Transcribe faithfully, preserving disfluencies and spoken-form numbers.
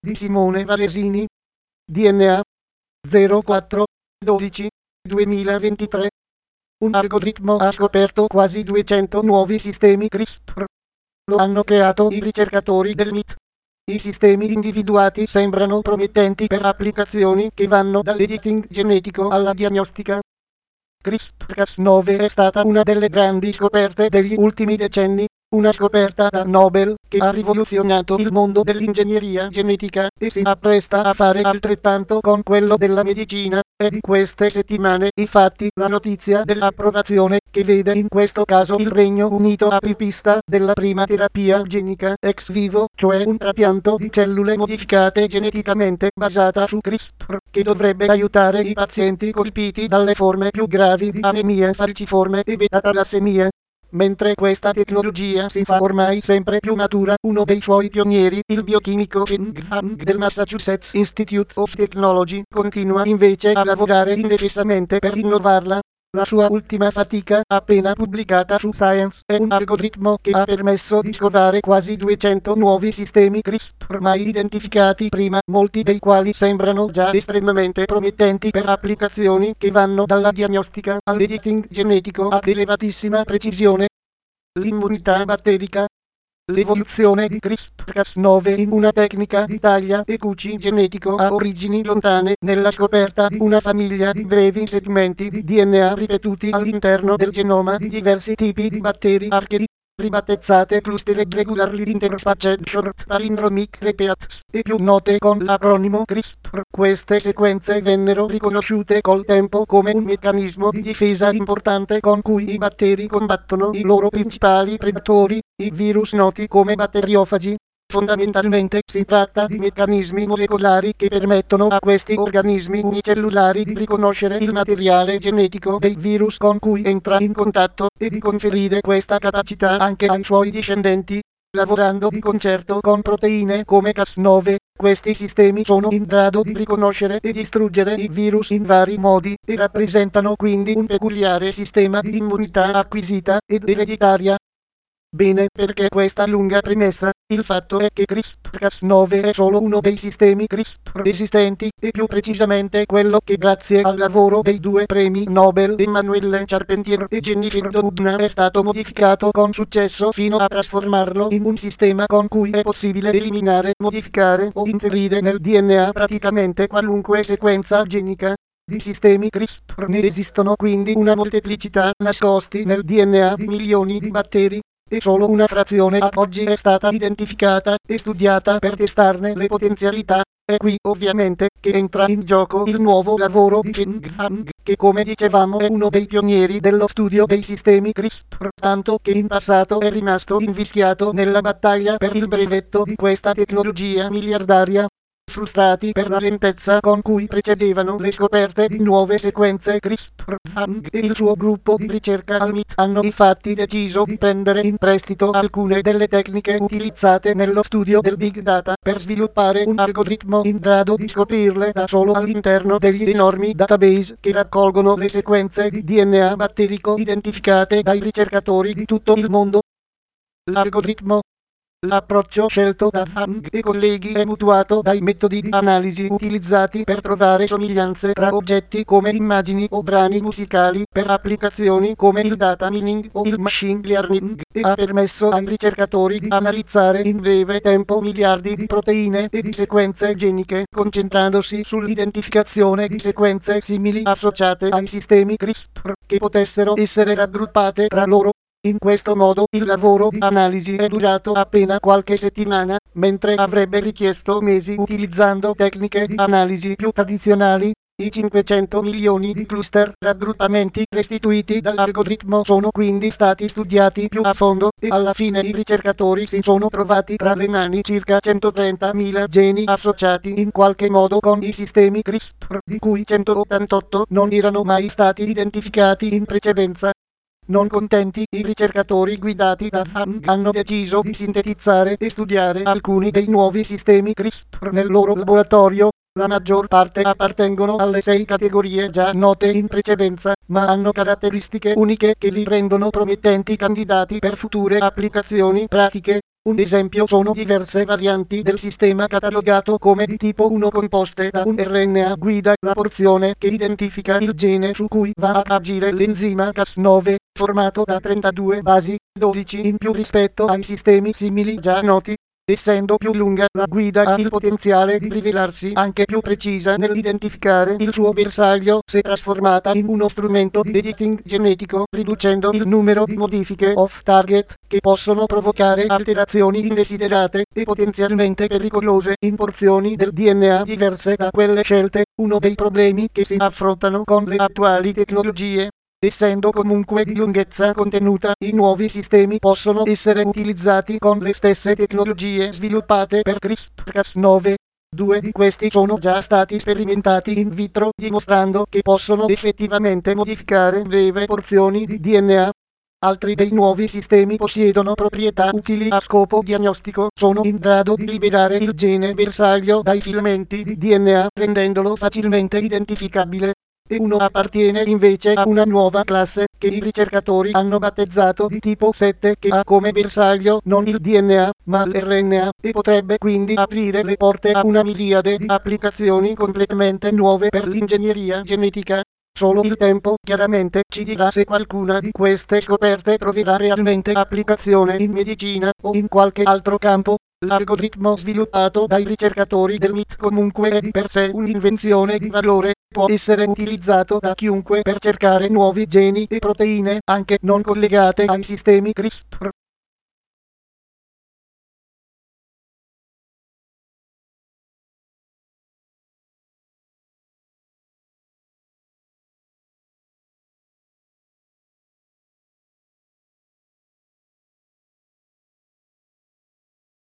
di Simone Varesini. D N A zero quattro dodici duemilaventitré. Un algoritmo ha scoperto quasi duecento nuovi sistemi CRISPR. Lo hanno creato i ricercatori del M I T. I sistemi individuati sembrano promettenti per applicazioni che vanno dall'editing genetico alla diagnostica. CRISPR Cas nove è stata una delle grandi scoperte degli ultimi decenni, una scoperta da Nobel che ha rivoluzionato il mondo dell'ingegneria genetica e si appresta a fare altrettanto con quello della medicina. È di queste settimane, infatti, la notizia dell'approvazione che vede in questo caso il Regno Unito apripista della prima terapia genica ex vivo, cioè un trapianto di cellule modificate geneticamente basata su CRISPR, che dovrebbe aiutare i pazienti colpiti dalle forme più gravi di anemie falciforme e beta-talassemie. Mentre questa tecnologia si fa ormai sempre più matura, uno dei suoi pionieri, il biochimico Feng Zhang del Massachusetts Institute of Technology, continua invece a lavorare indefessamente per innovarla. La sua ultima fatica, appena pubblicata su Science, è un algoritmo che ha permesso di scovare quasi duecento nuovi sistemi CRISPR mai identificati prima, molti dei quali sembrano già estremamente promettenti per applicazioni che vanno dalla diagnostica all'editing genetico ad elevatissima precisione. L'immunità batterica. L'evoluzione di CRISPR Cas nove in una tecnica di taglia e cuci genetico ha origini lontane nella scoperta di una famiglia di brevi segmenti di D N A ripetuti all'interno del genoma di diversi tipi di batteri archedi, ribattezzate Clustered Regularly Interspaced Short Palindromic Repeats e più note con l'acronimo CRISPR. Queste sequenze vennero riconosciute col tempo come un meccanismo di difesa importante con cui i batteri combattono i loro principali predatori, i virus noti come batteriofagi. Fondamentalmente si tratta di meccanismi molecolari che permettono a questi organismi unicellulari di riconoscere il materiale genetico dei virus con cui entra in contatto e di conferire questa capacità anche ai suoi discendenti. Lavorando di concerto con proteine come Cas nove, questi sistemi sono in grado di riconoscere e distruggere i virus in vari modi e rappresentano quindi un peculiare sistema di immunità acquisita ed ereditaria. Bene, perché questa lunga premessa, il fatto è che CRISPR Cas nove è solo uno dei sistemi CRISPR esistenti, e più precisamente quello che grazie al lavoro dei due premi Nobel Emmanuelle Charpentier e Jennifer Doudna è stato modificato con successo fino a trasformarlo in un sistema con cui è possibile eliminare, modificare o inserire nel D N A praticamente qualunque sequenza genica. Di sistemi CRISPR ne esistono quindi una molteplicità nascosti nel D N A di milioni di batteri, e solo una frazione ad oggi è stata identificata e studiata per testarne le potenzialità. È qui, ovviamente, che entra in gioco il nuovo lavoro di Feng Zhang, che come dicevamo è uno dei pionieri dello studio dei sistemi CRISPR, tanto che in passato è rimasto invischiato nella battaglia per il brevetto di questa tecnologia miliardaria. Frustrati per la lentezza con cui precedevano le scoperte di nuove sequenze CRISPR, Zhang e il suo gruppo di ricerca al M I T hanno infatti deciso di prendere in prestito alcune delle tecniche utilizzate nello studio del Big Data per sviluppare un algoritmo in grado di scoprirle da solo all'interno degli enormi database che raccolgono le sequenze di D N A batterico identificate dai ricercatori di tutto il mondo. L'algoritmo. L'approccio scelto da Zhang e colleghi è mutuato dai metodi di analisi utilizzati per trovare somiglianze tra oggetti come immagini o brani musicali per applicazioni come il data mining o il machine learning, e ha permesso ai ricercatori di analizzare in breve tempo miliardi di proteine e di sequenze geniche, concentrandosi sull'identificazione di sequenze simili associate ai sistemi CRISPR che potessero essere raggruppate tra loro. In questo modo il lavoro di analisi è durato appena qualche settimana, mentre avrebbe richiesto mesi utilizzando tecniche di analisi più tradizionali. I cinquecento milioni di cluster raggruppamenti restituiti dall'algoritmo sono quindi stati studiati più a fondo, e alla fine i ricercatori si sono trovati tra le mani circa centotrentamila geni associati in qualche modo con i sistemi CRISPR, di cui centottantotto non erano mai stati identificati in precedenza. Non contenti, i ricercatori guidati da Zhang hanno deciso di sintetizzare e studiare alcuni dei nuovi sistemi CRISPR nel loro laboratorio. La maggior parte appartengono alle sei categorie già note in precedenza, ma hanno caratteristiche uniche che li rendono promettenti candidati per future applicazioni pratiche. Un esempio sono diverse varianti del sistema catalogato come di tipo uno composte da un R N A guida, la porzione che identifica il gene su cui va ad agire l'enzima Cas nove, formato da trentadue basi, dodici in più rispetto ai sistemi simili già noti. Essendo più lunga, la guida ha il potenziale di rivelarsi anche più precisa nell'identificare il suo bersaglio se trasformata in uno strumento di editing genetico, riducendo il numero di modifiche off-target che possono provocare alterazioni indesiderate e potenzialmente pericolose in porzioni del D N A diverse da quelle scelte. Uno dei problemi che si affrontano con le attuali tecnologie, essendo comunque di lunghezza contenuta, i nuovi sistemi possono essere utilizzati con le stesse tecnologie sviluppate per CRISPR Cas nove. Due di questi sono già stati sperimentati in vitro, dimostrando che possono effettivamente modificare brevi porzioni di D N A. Altri dei nuovi sistemi possiedono proprietà utili a scopo diagnostico, sono in grado di liberare il gene bersaglio dai filamenti di D N A, rendendolo facilmente identificabile. E uno appartiene invece a una nuova classe, che i ricercatori hanno battezzato di tipo sette, che ha come bersaglio non il D N A, ma l'R N A, e potrebbe quindi aprire le porte a una miriade di applicazioni completamente nuove per l'ingegneria genetica. Solo il tempo chiaramente ci dirà se qualcuna di queste scoperte troverà realmente applicazione in medicina o in qualche altro campo. L'algoritmo sviluppato dai ricercatori del M I T comunque è di per sé un'invenzione di valore, può essere utilizzato da chiunque per cercare nuovi geni e proteine anche non collegate ai sistemi CRISPR.